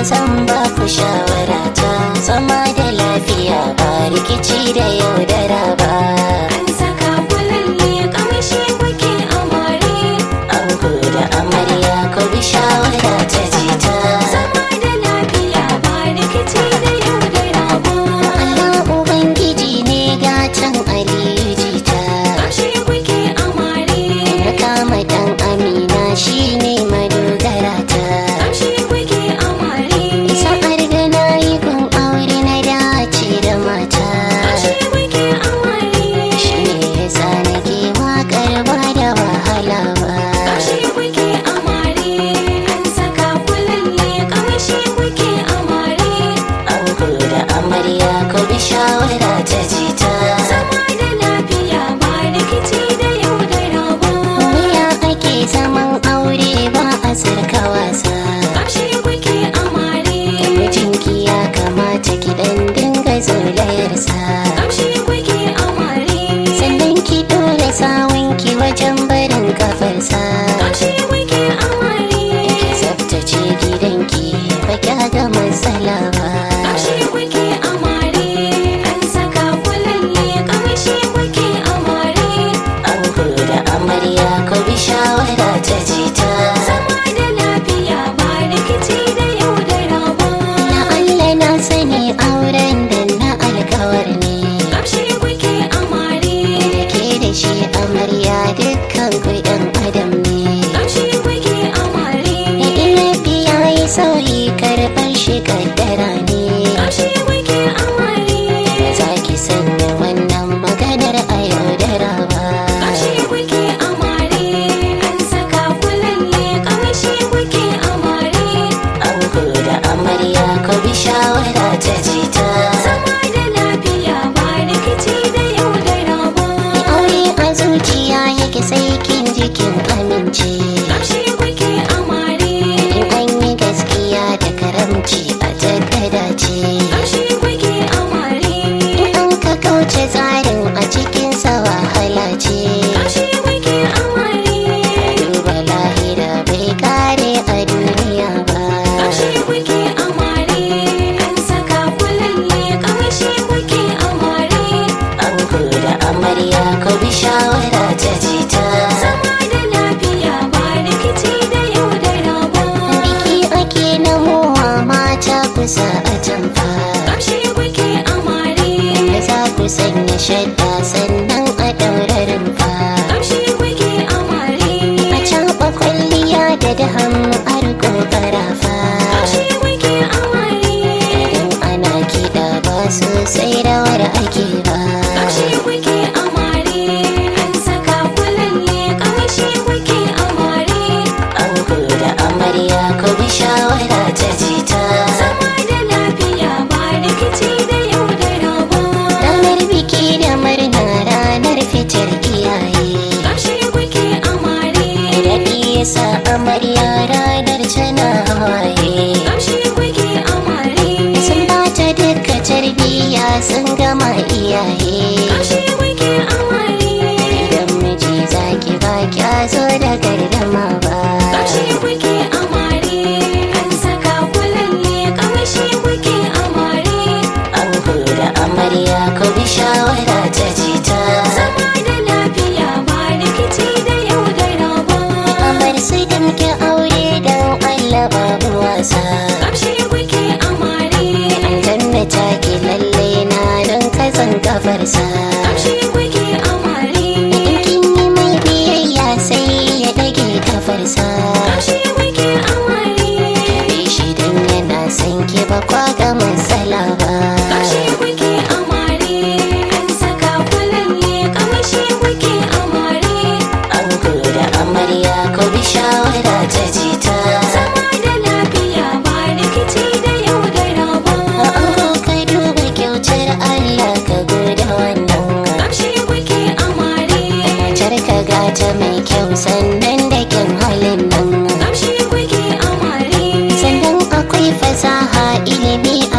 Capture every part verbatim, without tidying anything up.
zan ba ku shawara ta zama da lafiya ba rikici da yaudara ba. An saka kulalle kamshi kuke amare. Ango da amarya ku bi shawara ta jita. Zama da lafiya ba rikici da yaudara ba. Allah Ubangiji ne gatan Aliyu jita. Kamshi kuke amare. Na kama dan Amina shine madogara ta. Kamshi kuke amare. Sa'ar da na yi gun aure na dace da mata. Kamshi kuke amare. Shi ne yasa nake waƙar ba da wahala ba. Kamshi kuke amare. An saka kulalle kamshi kuke amare. Ango da amarya ku bi shawara ta jita. Zama da lafiya ba rikici da yaudara ba. Wuya ake zaman aure ba a tsirka wasa. Kamshi kuke amare. Mijinki ya kamata ki dan dinga zolayarsa. Kamshi kuke amare. Sannan ki dole sawunki wajen barin kafarsa. Kamshi kuke amare. Ki tsaftace gidanki ba kya ga matsala ba. Kamshi kuke amare. An saka kulalle kamshi kuke amare. Ango da amarya ku bi shawara ta jita. Zama da lafiya ba rikici da yaudara ba. Na Allah na sani auren da na alkawar ne. Kamshi kuke amare. Da ke da shi amarya dukkan ku ɗan adam ne. Kamshi kuke amare. Ina biya yi sauyi karɓar shi kaddara ne. Kamshi kuke amare. Ba za ki sanya wannan maganar a yaudara ba. Kamshi kuke amare. An saka kulalle kamshi kuke amare. Ango da amarya ku bi shawara ta jita. Zama da lafiya ba rikici da yaudara ba. Aure a zuciya yake sai kin jikin amince. Kamshi kuke amare. In an yi gaskiya da karamci a jaddada ce. Kamshi kuke amare. In an ka kauce tsarin a cikinsa wahala ce. Kamshi kuke amare. Duba lahira bai kare a duniya ba. Kamshi kuke amare. An saka kulalle kamshi kuke amare. Ango da amarya ku bi shawara ta jita. Zama da lafiya ba rikici da yaudara ba. Biki ake namowa mata kusa a jamfa. Kamshi kuke amare. Da za ku sanya shadda sannan a ɗaura rumfa. Kamshi kuke amare. A caɓa kwalliya da daham a riko ƙarafa. Kamshi kuke amare. Idan ana kiɗa ba sosai rawar ake ba. Kamshi kuke amare. An saka kulalle kamshi kuke amare. Ango da amarya ku bi shawara ta jita. Zama da lafiya ba rikici da yaudara ba. Ranar biki da murna ranar fitar iyaye. Kamshi kuke amare. Daɗi ya sa amarya ranar tana hawaye. Kamshi kuke amare. Sun bata duka tarbiyya sun gama iyaye. Kamshi kuke amare. Idan miji zaki ba kya zo da gardama ba. Kamshi kuke amare. An saka kulalle kamshi kuke amare. Ango da amarya ku bi shawara ta jita. Zama da lafiya ba rikici da yaudara ba. Amar sai da muke aure don Allah babu wasa. Kamshi kuke amare. Aljanna ta ki lalle na don katsan kafarsa. Kamshi kuke amare. In kin yi mai biyayya sai ya ɗage kafarsa. Kamshi kuke amare. Bi shi don yana son ki ba kwa ga matsala ba. Kamshi kuke amare. An saka kulalle kamshi kuke amare. Ango da amarya ku bi shawara ta jita. Zama da lafiya ba rikici da yaudara ba. Ango ka duba kyautar Allah ka gode wannan. Kamshi kuke amare. Matar ka gata mai kyau sannan da kyan halin nan. Kamshi kuke amare. Sannan akwai fasaha ilimi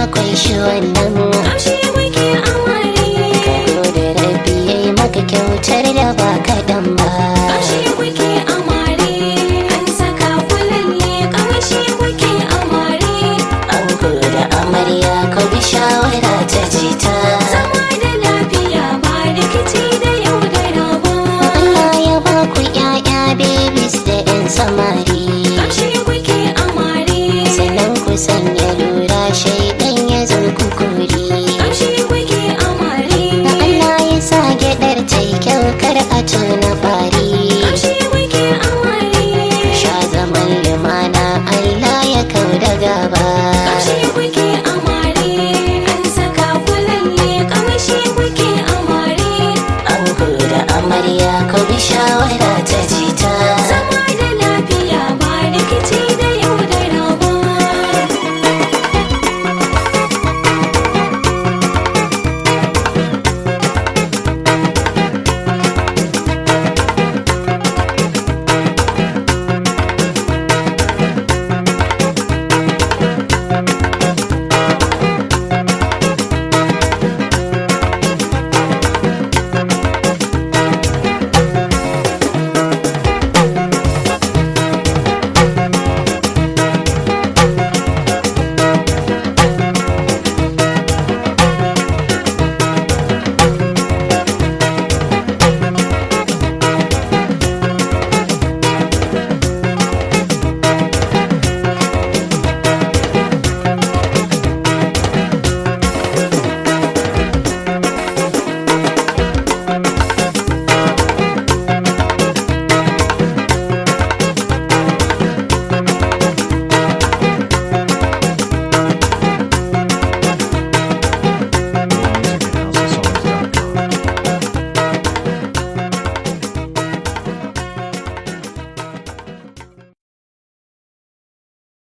jita-jita. Zama da lafiya ba rikici da yaudara ba. Allah ya ba ku ƴaƴa babies da ƴan samari. Ƙarshe kuke amare. Sannan ku sanya